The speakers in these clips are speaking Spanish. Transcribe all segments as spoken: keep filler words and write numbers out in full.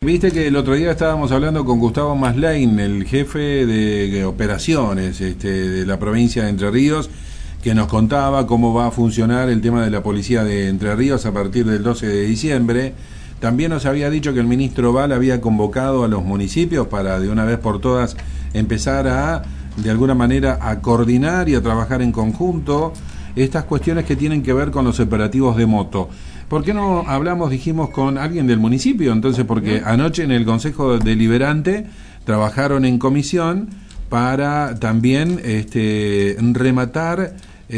Viste que el otro día estábamos hablando con Gustavo Maslain, el jefe de operaciones este, de la provincia de Entre Ríos, que nos contaba cómo va a funcionar el tema de la policía de Entre Ríos a partir del doce de diciembre. También nos había dicho que el ministro Val había convocado a los municipios para de una vez por todas empezar a, de alguna manera, a coordinar y a trabajar en conjunto estas cuestiones que tienen que ver con los operativos de moto. ¿Por qué no hablamos, dijimos, con alguien del municipio? Entonces, porque anoche en el Consejo Deliberante trabajaron en comisión para también este, rematar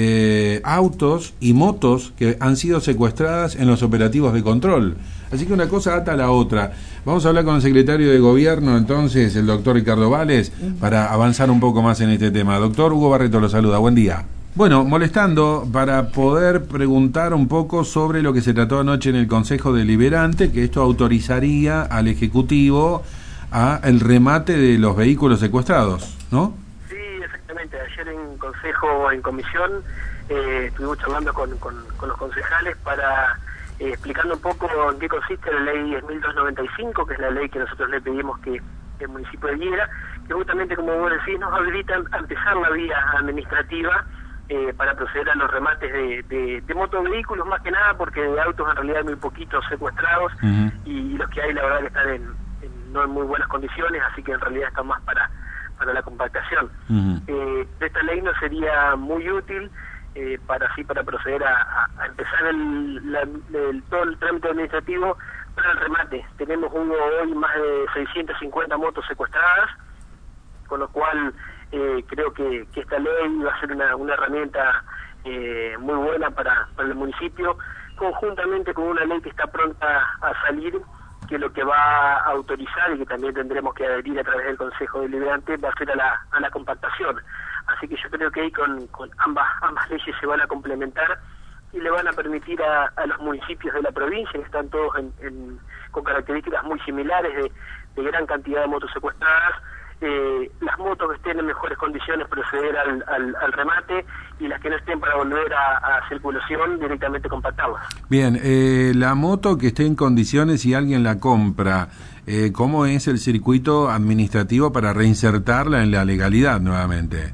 eh, autos y motos que han sido secuestradas en los operativos de control. Así que una cosa ata a la otra. Vamos a hablar con el secretario de Gobierno, entonces, el doctor Ricardo Vales, para avanzar un poco más en este tema. Doctor Hugo Barreto lo saluda, buen día. Bueno, molestando para poder preguntar un poco sobre lo que se trató anoche en el Consejo Deliberante, que esto autorizaría al Ejecutivo a el remate de los vehículos secuestrados, ¿no? Sí, exactamente. Ayer en Consejo, en Comisión, eh, estuvimos charlando con, con, con los concejales para eh, explicando un poco en qué consiste la ley diez mil doscientos noventa y cinco, que es la ley que nosotros le pedimos que el municipio diera, que justamente, como vos decís, nos habilitan a empezar la vía administrativa Eh, para proceder a los remates de, de, de motovehículos, más que nada porque de autos en realidad hay muy poquitos secuestrados. Uh-huh. y, y los que hay la verdad que están en, en, no en muy buenas condiciones, así que en realidad están más para, para la compactación. Uh-huh. eh, esta ley nos sería muy útil eh, para así para proceder a, a, a empezar el, la, el, todo el trámite administrativo para el remate. Tenemos uno hoy más de seiscientas cincuenta motos secuestradas, con lo cual Eh, creo que, que esta ley va a ser una, una herramienta eh, muy buena para, para el municipio, conjuntamente con una ley que está pronta a salir, que lo que va a autorizar y que también tendremos que adherir a través del Consejo Deliberante va a ser a la, a la compactación. Así que yo creo que ahí con, con ambas, ambas leyes se van a complementar y le van a permitir a, a los municipios de la provincia, que están todos en, en, con características muy similares de, de gran cantidad de motos secuestradas, Eh, las motos que estén en mejores condiciones proceder al, al, al remate, y las que no estén para volver a, a circulación directamente compactarlas. Bien, eh, la moto que esté en condiciones y alguien la compra, eh, ¿cómo es el circuito administrativo para reinsertarla en la legalidad nuevamente?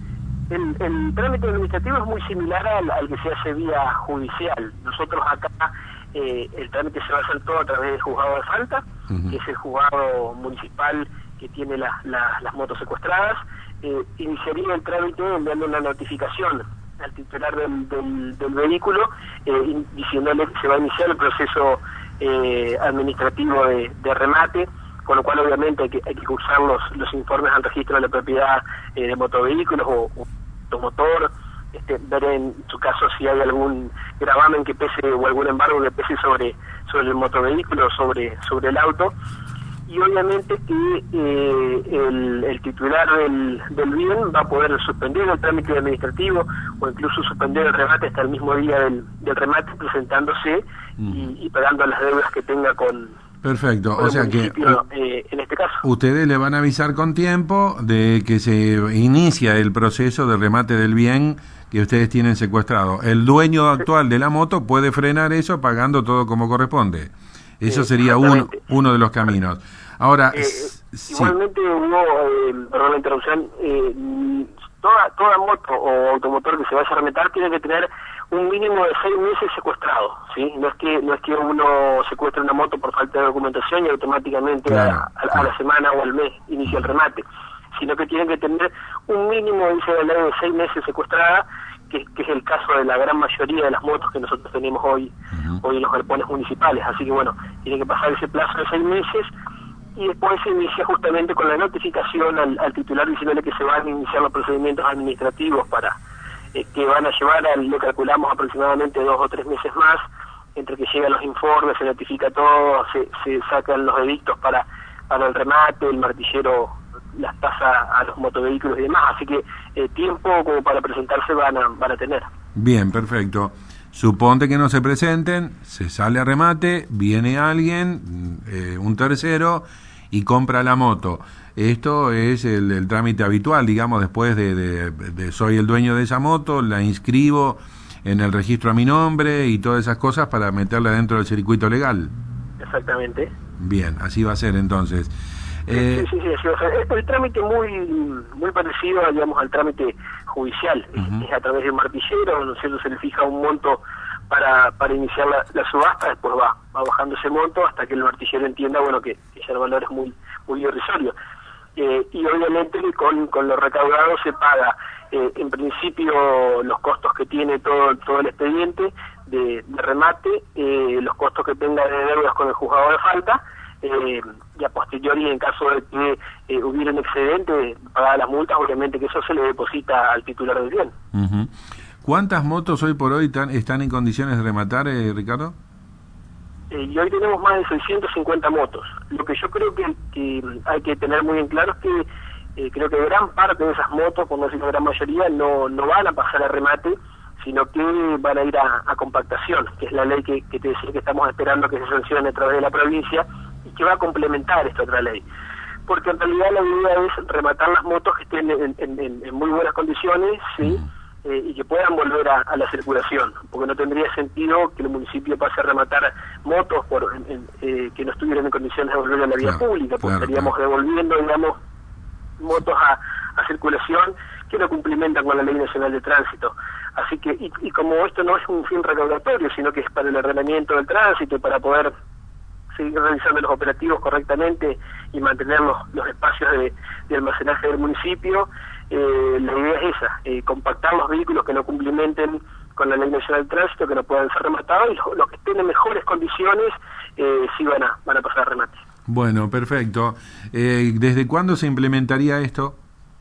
El, el trámite administrativo es muy similar al, al que se hace vía judicial. Nosotros acá eh, el trámite se va a hacer todo a través del juzgado de falta, uh-huh. que es el juzgado municipal que tiene la, la, las motos secuestradas. Eh, iniciaría el trámite enviando una notificación al titular del, del, del vehículo, eh, diciéndole que se va a iniciar el proceso eh, administrativo de, de remate, con lo cual obviamente hay que, hay que cursar los, los informes al registro de la propiedad eh, de motovehículos o, o automotor, este, ver en su caso si hay algún gravamen que pese o algún embargo que pese sobre, sobre el motovehículo, sobre, sobre el auto. Y obviamente que eh, el, el titular del, del bien va a poder suspender el trámite administrativo o incluso suspender el remate hasta el mismo día del, del remate, presentándose mm. y, y pagando las deudas que tenga con... Perfecto, o sea que eh, en este caso ustedes le van a avisar con tiempo de que se inicia el proceso de remate del bien que ustedes tienen secuestrado. El dueño actual de la moto puede frenar eso pagando todo como corresponde. Eso sería uno, uno de los caminos. Ahora, eh, sí. Igualmente, uno, eh, perdón la interrupción, eh, toda, toda moto o automotor que se vaya a remeter tiene que tener un mínimo de seis meses secuestrado, ¿sí? No es que no es que uno secuestre una moto por falta de documentación y automáticamente claro, a, a, claro. a la semana o al mes inicia el remate, sino que tienen que tener un mínimo, dice la ley, de seis meses secuestrada, que, que es el caso de la gran mayoría de las motos que nosotros tenemos hoy, uh-huh. hoy en los galpones municipales. Así que bueno, tiene que pasar ese plazo de seis meses y después se inicia justamente con la notificación al, al titular diciéndole que se van a iniciar los procedimientos administrativos para eh, que van a llevar, a, lo calculamos aproximadamente dos o tres meses más, entre que llegan los informes, se notifica todo, se, se sacan los edictos para, para el remate, el martillero las tasas a los motovehículos y demás, así que eh, tiempo como para presentarse van a, van a tener. Bien, perfecto. Suponte que no se presenten, se sale a remate, viene alguien, eh, un tercero, y compra la moto. Esto es el, el trámite habitual, digamos, después de, de, de soy el dueño de esa moto, la inscribo en el registro a mi nombre y todas esas cosas para meterla dentro del circuito legal. Exactamente. Bien, así va a ser entonces. Eh, sí, sí, sí, sí, o sea, es el trámite muy muy parecido, digamos, al trámite judicial. Uh-huh. Es a través de un martillero, ¿no es cierto? Se le fija un monto para para iniciar la, la subasta, después va, va bajando ese monto hasta que el martillero entienda, bueno, que, que ya el valor es muy muy irrisorio. Eh, y obviamente con, con lo recaudado se paga, eh, en principio, los costos que tiene todo todo el expediente de, de remate, eh, los costos que tenga de deudas con el juzgado de falta, Eh, y a posteriori, en caso de que eh, hubiera un excedente, pagar las multas, obviamente que eso se le deposita al titular del bien. Uh-huh. ¿Cuántas motos hoy por hoy tan, están en condiciones de rematar, eh, Ricardo? Eh, y hoy tenemos más de seiscientas cincuenta motos. Lo que yo creo que, que hay que tener muy en claro es que eh, creo que gran parte de esas motos, por no decir la gran mayoría, no, no van a pasar a remate, sino que van a ir a, a compactación, que es la ley que, que te decía que estamos esperando que se sancione a través de la provincia, y que va a complementar esta otra ley. Porque en realidad la idea es rematar las motos que estén en, en, en, en muy buenas condiciones, ¿sí? eh, y que puedan volver a, a la circulación, porque no tendría sentido que el municipio pase a rematar motos por en, en, eh, que no estuvieran en condiciones de volver a la vía claro, pública, porque claro, estaríamos claro. devolviendo, digamos, motos a, a circulación que no cumplimentan con la Ley Nacional de Tránsito. Así que, y, y como esto no es un fin recaudatorio, sino que es para el ordenamiento del tránsito y para poder seguir realizando los operativos correctamente y mantener los, los espacios de, de almacenaje del municipio, eh, la idea es esa, eh, compactar los vehículos que no cumplimenten con la Ley Nacional de Tránsito, que no puedan ser rematados, y los, los que estén en mejores condiciones eh, sí van a, van a pasar a remate. Bueno, perfecto. Eh, ¿Desde cuándo se implementaría esto?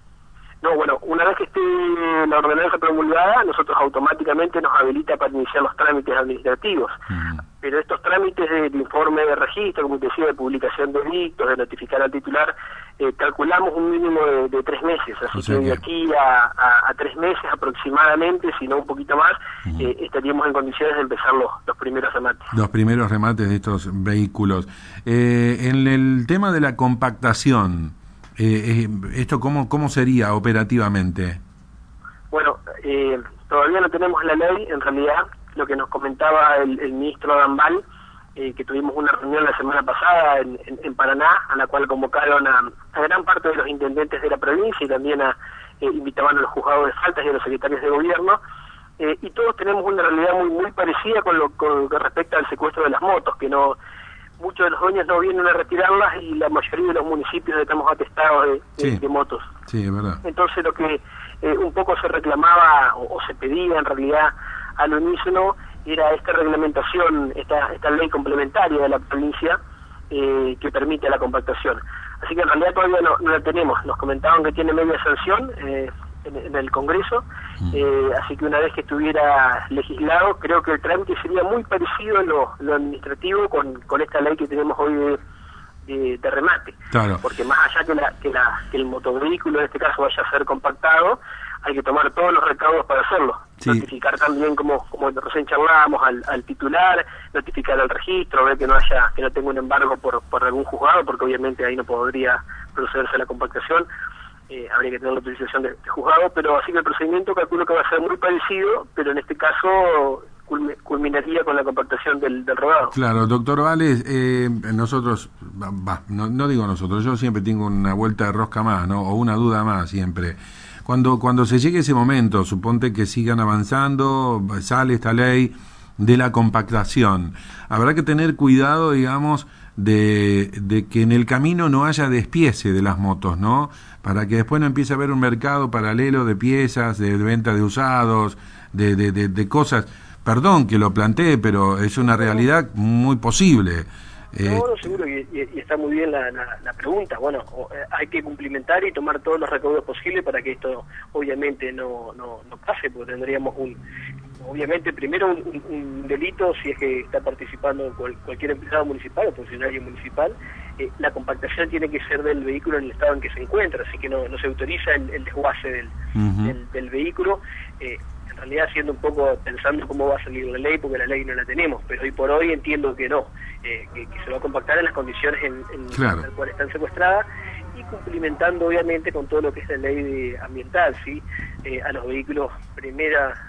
No, bueno, una vez que esté la ordenanza promulgada, nosotros automáticamente nos habilita para iniciar los trámites administrativos. Uh-huh. Pero estos trámites de, de informe de registro, como te decía, de publicación de edictos, de notificar al titular, eh, calculamos un mínimo de, de tres meses. Así o sea que de aquí a, a, a tres meses aproximadamente, si no un poquito más, uh-huh. eh, estaríamos en condiciones de empezar los, los primeros remates. Los primeros remates de estos vehículos. Eh, en el tema de la compactación, Eh, ¿esto cómo, cómo sería operativamente? Bueno, eh, todavía no tenemos la ley, en realidad lo que nos comentaba el, el ministro Adambal, eh, que tuvimos una reunión la semana pasada en, en, en Paraná, a la cual convocaron a, a gran parte de los intendentes de la provincia y también a, eh, invitaban a los juzgados de faltas y a los secretarios de gobierno, eh, y todos tenemos una realidad muy muy parecida con lo, con lo que respecta al secuestro de las motos, que no muchos de los dueños no vienen a retirarlas y la mayoría de los municipios estamos atestados de, de, sí, de motos. Sí, es verdad. Entonces lo que eh, un poco se reclamaba o, o se pedía en realidad al unísono era esta reglamentación, esta esta ley complementaria de la provincia eh, que permite la compactación. Así que en realidad todavía no, no la tenemos. Nos comentaban que tiene media sanción eh, en, en el Congreso, eh, así que una vez que estuviera legislado, creo que el trámite sería muy parecido en lo, lo administrativo con, con esta ley que tenemos hoy de, de, de remate. Claro. Porque más allá que, la, que, la, que el motovehículo en este caso vaya a ser compactado, hay que tomar todos los recaudos para hacerlo. Sí. Notificar también, como como recién charlábamos, al, al titular, notificar al registro, ver que no haya que no tenga un embargo por, por algún juzgado, porque obviamente ahí no podría procederse a la compactación. Eh, habría que tener la autorización de, de juzgado, pero así que el procedimiento calculo que va a ser muy parecido, pero en este caso culminaría con la compactación del, del rodado. Claro, doctor Vales, eh, nosotros, bah, no, no digo nosotros, yo siempre tengo una vuelta de rosca más, ¿no? O una duda más siempre. Cuando cuando se llegue ese momento, suponte que sigan avanzando, sale esta ley de la compactación, habrá que tener cuidado, digamos, de, de que en el camino no haya despiece de las motos, ¿no? Para que después no empiece a haber un mercado paralelo de piezas, de, de venta de usados, de, de, de, de cosas. Perdón que lo plantee, pero es una realidad muy posible. No, no, seguro, y, y está muy bien la, la, la pregunta. Bueno, hay que cumplimentar y tomar todos los recaudos posibles para que esto obviamente no, no, no pase, porque tendríamos un, obviamente primero un, un delito si es que está participando cual, cualquier empleado municipal o funcionario municipal. Eh, la compactación tiene que ser del vehículo en el estado en que se encuentra, así que no, no se autoriza el, el desguace del, uh-huh. del, del vehículo. Eh, en realidad haciendo un poco, pensando cómo va a salir la ley, porque la ley no la tenemos, pero hoy por hoy entiendo que no, eh, que, que se va a compactar en las condiciones en, en claro. las cuales están secuestradas, y cumplimentando obviamente con todo lo que es la ley de ambiental, ¿sí? Eh, a los vehículos primera, eh,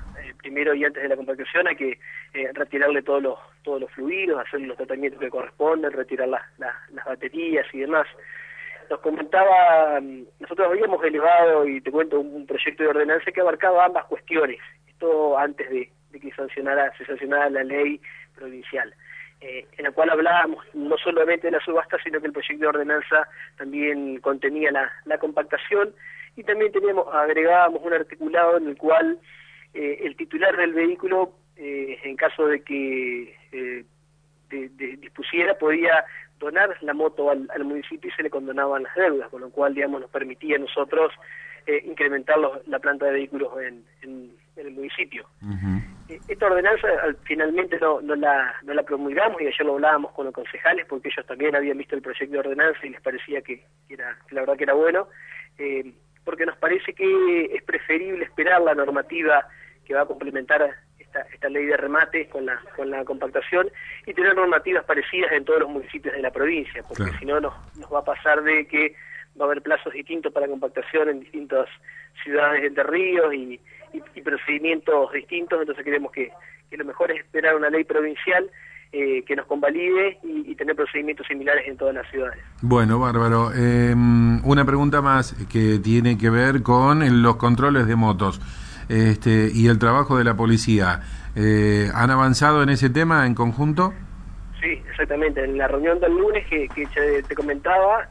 primero y antes de la compactación hay que eh, retirarle todos los todos los fluidos, hacer los tratamientos que corresponden, retirar la, la, las baterías y demás. Nos comentaba, nosotros habíamos elevado, y te cuento, un, un proyecto de ordenanza que abarcaba ambas cuestiones, esto antes de, de que sancionara, se sancionara la ley provincial, eh, en la cual hablábamos no solamente de la subasta, sino que el proyecto de ordenanza también contenía la, la compactación, y también teníamos agregábamos un articulado en el cual eh, el titular del vehículo, eh, en caso de que eh, de, de, dispusiera, podía donar la moto al, al municipio y se le condonaban las deudas, con lo cual, digamos, nos permitía a nosotros eh, incrementar los, la planta de vehículos en, en, en el municipio. Uh-huh. eh, esta ordenanza al, finalmente no, no, la, no la promulgamos, y ayer lo hablábamos con los concejales porque ellos también habían visto el proyecto de ordenanza y les parecía que, que, era, que la verdad que era bueno, eh, porque nos parece que es preferible esperar la normativa que va a complementar esta, esta ley de remates con la con la compactación y tener normativas parecidas en todos los municipios de la provincia, porque claro, si no nos, nos va a pasar de que va a haber plazos distintos para compactación en distintas ciudades de Entre Ríos y, y, y procedimientos distintos. Entonces creemos que, que lo mejor es esperar una ley provincial eh, que nos convalide y, y tener procedimientos similares en todas las ciudades. Bueno, bárbaro. Eh, una pregunta más que tiene que ver con los controles de motos. Este, y el trabajo de la policía. Eh, ¿Han avanzado en ese tema en conjunto? Sí, exactamente. En la reunión del lunes que, que te comentaba,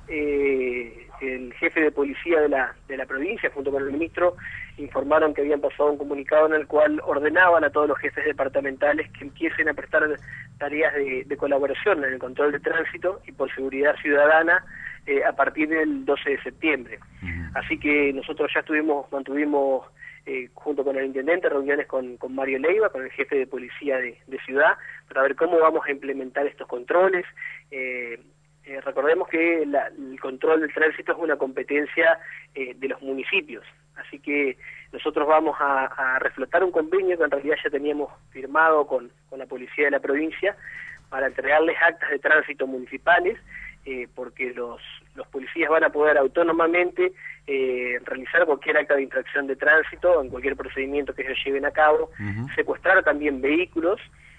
eh, el jefe de policía de la, de la provincia, junto con el ministro, informaron que habían pasado un comunicado en el cual ordenaban a todos los jefes departamentales que empiecen a prestar tareas de, de colaboración en el control de tránsito y por seguridad ciudadana eh, a partir del doce de septiembre. Uh-huh. Así que nosotros ya estuvimos, mantuvimos Eh, junto con el intendente, reuniones con, con Mario Leiva, con el jefe de policía de, de ciudad, para ver cómo vamos a implementar estos controles. Eh, eh, recordemos que la, el control del tránsito es una competencia eh, de los municipios, así que nosotros vamos a, a reflotar un convenio que en realidad ya teníamos firmado con, con la policía de la provincia para entregarles actas de tránsito municipales, eh, porque los, los policías van a poder autónomamente eh, realizar cualquier acta de infracción de tránsito en cualquier procedimiento que ellos lleven a cabo, uh-huh, secuestrar también vehículos,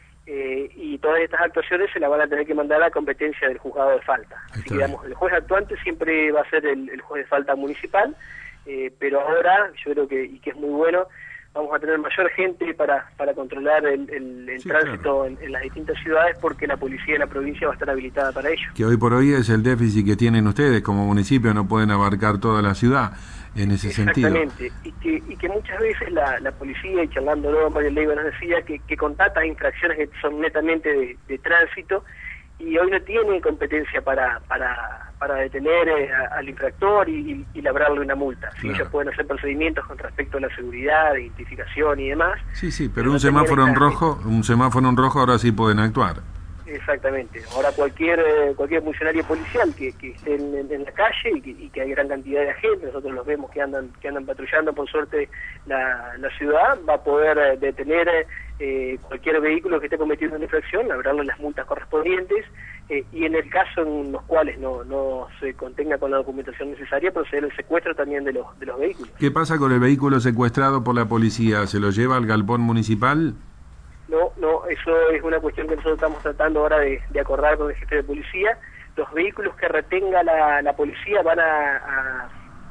eh, y todas estas actuaciones se las van a tener que mandar a competencia del juzgado de falta. Así que, digamos, el juez actuante siempre va a ser el, el juez de falta municipal, eh, pero ahora yo creo que, y que es muy bueno, vamos a tener mayor gente para, para controlar el, el, el sí, tránsito claro, en, en las distintas ciudades, porque la policía de la provincia va a estar habilitada para ello. Que hoy por hoy es el déficit que tienen ustedes como municipio, no pueden abarcar toda la ciudad en ese sentido. Exactamente, y que, y que muchas veces la, la policía, y charlándolo, Mario Leiva nos decía que, que con tantas infracciones que son netamente de, de tránsito, y hoy no tiene competencia para para para detener eh, a, al infractor y, y, y labrarle una multa. Sí, claro, ellos pueden hacer procedimientos con respecto a la seguridad, de identificación y demás. Sí, sí, pero, pero un no semáforo en rojo, un semáforo en rojo ahora sí pueden actuar. Exactamente. Ahora cualquier eh, cualquier funcionario policial que, que esté en, en, en la calle y que, y que hay gran cantidad de agentes, nosotros los vemos que andan que andan patrullando por suerte la, la ciudad, va a poder eh, detener eh, cualquier vehículo que esté cometiendo una infracción, labrarle las multas correspondientes, eh, y en el caso en los cuales no no se contenga con la documentación necesaria, proceder al secuestro también de los de los vehículos. ¿Qué pasa con el vehículo secuestrado por la policía? ¿Se lo lleva al galpón municipal? No, no, eso es una cuestión que nosotros estamos tratando ahora de, de acordar con el jefe de policía. Los vehículos que retenga la, la policía van a, a,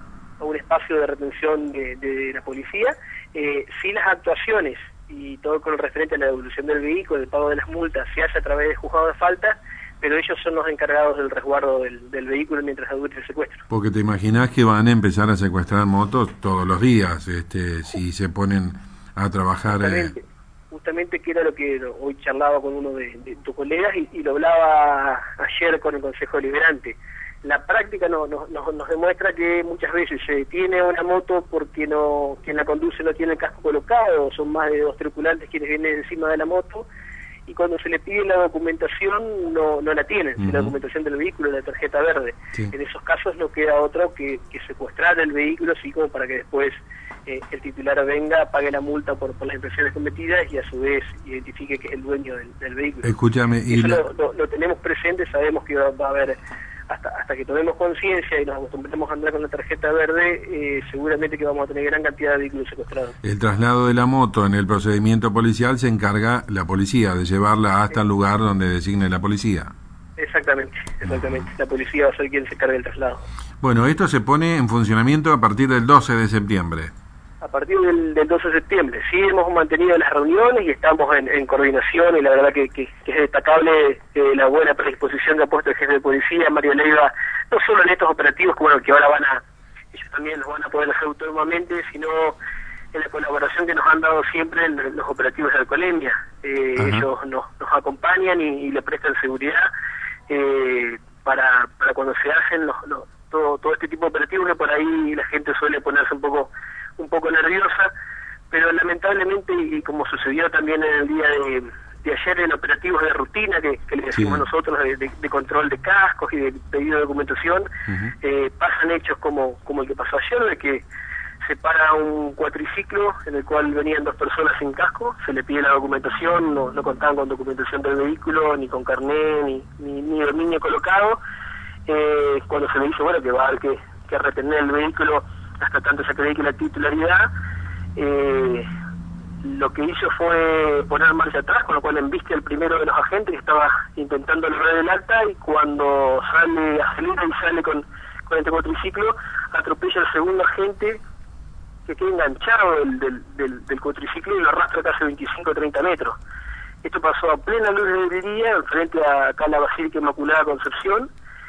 a un espacio de retención de, de la policía. Eh, si las actuaciones y todo con el referente a la devolución del vehículo, el pago de las multas, se hace a través del juzgado de falta, pero ellos son los encargados del resguardo del, del vehículo mientras dure el secuestro. Porque te imaginás que van a empezar a secuestrar motos todos los días, este, si se ponen a trabajar... Justamente, justamente que era lo que hoy charlaba con uno de, de tus colegas y, y lo hablaba ayer con el Consejo Deliberante. La práctica no, no, no, nos demuestra que muchas veces se detiene una moto porque no quien la conduce no tiene el casco colocado, son más de dos tripulantes quienes vienen encima de la moto, y cuando se le pide la documentación no, no la tienen, uh-huh, la documentación del vehículo, la tarjeta verde. Sí. En esos casos no queda otro que, que secuestrar el vehículo, así como para que después eh, el titular venga, pague la multa por, por las infracciones cometidas y a su vez identifique que es el dueño del, del vehículo. Escúchame, y eso la... lo, lo, lo tenemos presente, sabemos que va, va a haber hasta hasta que tomemos conciencia y nos acostumbremos a andar con la tarjeta verde, eh, seguramente que vamos a tener gran cantidad de vehículos secuestrados. El traslado de la moto en el procedimiento policial se encarga la policía de llevarla hasta el lugar donde designe la policía. Exactamente, exactamente. La policía va a ser quien se encargue del traslado. Bueno, esto se pone en funcionamiento a partir del doce de septiembre. A partir del, del doce de septiembre, sí hemos mantenido las reuniones y estamos en, en coordinación, y la verdad que, que, que es destacable eh, la buena predisposición que ha puesto el jefe de policía, Mario Leiva, no solo en estos operativos que, bueno, que ahora van a, ellos también los van a poder hacer autónomamente, sino en la colaboración que nos han dado siempre en los operativos de alcoholemia. Eh, ellos nos, nos acompañan y, y le prestan seguridad eh, para, para cuando se hacen los, los, todo, todo este tipo de operativos, que por ahí la gente suele ponerse un poco un poco nerviosa, pero lamentablemente, y como sucedió también en el día de, de ayer en operativos de rutina que, que le decimos sí. nosotros de, de, de control de cascos y de pedido de documentación, uh-huh. eh, pasan hechos como, como el que pasó ayer, de que se para un cuatriciclo en el cual venían dos personas sin casco, se le pide la documentación, no, no contaban con documentación del vehículo, ni con carnet, ni, ni, ni dominio colocado, eh, cuando se le dice, bueno, que va a haber que, que retener el vehículo hasta tanto se acredite la titularidad, eh, lo que hizo fue poner marcha atrás, con lo cual embiste al primero de los agentes que estaba intentando lograr el alta, y cuando sale, acelera y sale con, con este cuatriciclo, atropella al segundo agente que queda enganchado del, del, del, del cuatriciclo y lo arrastra casi veinticinco a treinta metros. Esto pasó a plena luz del día, enfrente a acá la Basílica Inmaculada Concepción,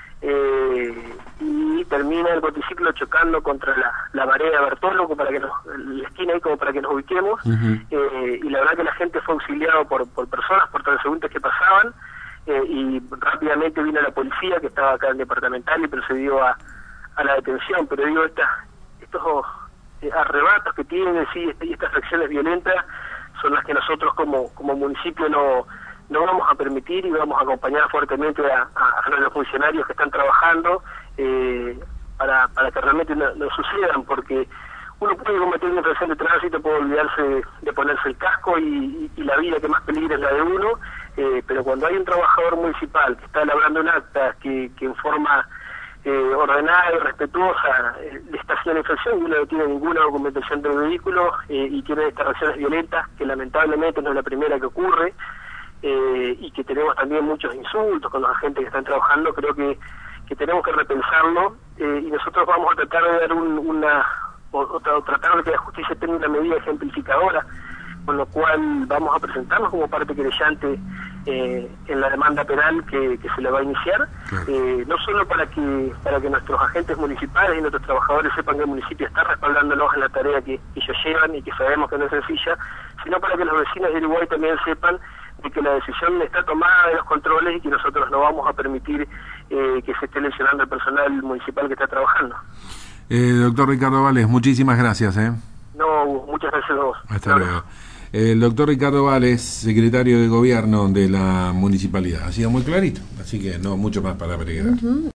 Eh, y termina el cuatriciclo chocando contra la, la vereda Bertólogo, para que nos, la esquina ahí como para que nos ubiquemos, uh-huh. eh, y la verdad que la gente fue auxiliado por, por personas, por transeúntes que pasaban, eh, y rápidamente vino la policía que estaba acá en Departamental y procedió a, a la detención. Pero digo, esta, estos eh, arrebatos que tienen, sí, y estas acciones violentas son las que nosotros como, como municipio no no vamos a permitir, y vamos a acompañar fuertemente a, a, a los funcionarios que están trabajando eh, para, para que realmente no, no sucedan, porque uno puede cometer una infracción de tránsito, puede olvidarse de, de ponerse el casco y, y, y la vida que más peligra es la de uno, eh, pero cuando hay un trabajador municipal que está elaborando un acta que, que en forma eh, ordenada y respetuosa eh, le está haciendo la infracción, y uno no tiene ninguna documentación del vehículo eh, y tiene estas reacciones violentas, que lamentablemente no es la primera que ocurre, Eh, y que tenemos también muchos insultos con los agentes que están trabajando, creo que, que tenemos que repensarlo, eh, y nosotros vamos a tratar de dar un, una, o, o, o tratar de que la justicia tenga una medida ejemplificadora, con lo cual vamos a presentarnos como parte querellante eh, en la demanda penal que, que se le va a iniciar, eh, no solo para que para que nuestros agentes municipales y nuestros trabajadores sepan que el municipio está respaldándolos en la tarea que, que ellos llevan y que sabemos que no es sencilla, sino para que los vecinos de Uruguay también sepan de que la decisión está tomada de los controles y que nosotros no vamos a permitir eh, que se esté lesionando el personal municipal que está trabajando. Eh, doctor Ricardo Vales, muchísimas gracias. ¿eh? No, muchas gracias a vos. Hasta luego. El doctor Ricardo Vales, secretario de Gobierno de la Municipalidad. Ha sido muy clarito, así que no mucho más para agregar. Uh-huh.